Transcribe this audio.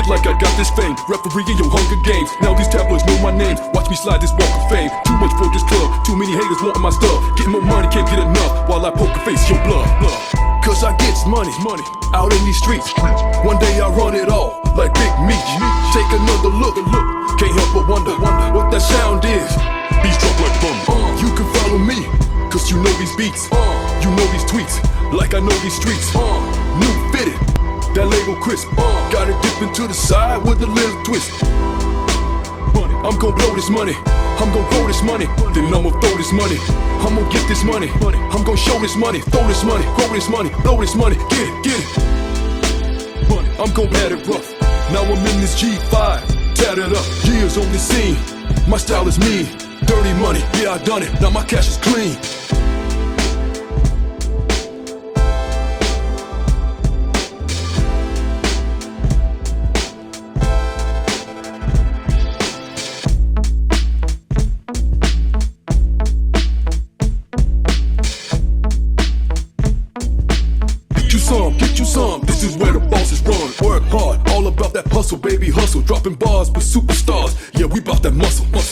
it like I got this fame. Referee in your Hunger Games. Now these tabloids know my name. Watch me slide this walk of fame. Too much for this club. Too many haters wanting my stuff. Getting more money, can't get enough. While I poker face your blood. Cause I gets money out in these streets. One day I run it all like Big Meech. Take another look. Can't help but wonder what that sound is. Beats drop like thunder. You can follow me, cause you know these beats. You know these tweets, like I know these streets. New fitted, that label crisp. Got it dipping to the side with a little twist. I'm gon' blow this money, I'm gon' grow this money. Then I'ma throw this money, I'm gon' get this money. I'm gon' show this money, throw this money, grow this money, blow this money. Get it. I'm gon' add it rough. Now I'm in this G5, tatted up, years on the scene. My style is mean, dirty money, yeah I done it, now my cash is clean. Get you some, this is where the bosses run. Work hard, all about that hustle, baby, hustle. Dropping bars with superstars, yeah we bout that muscle.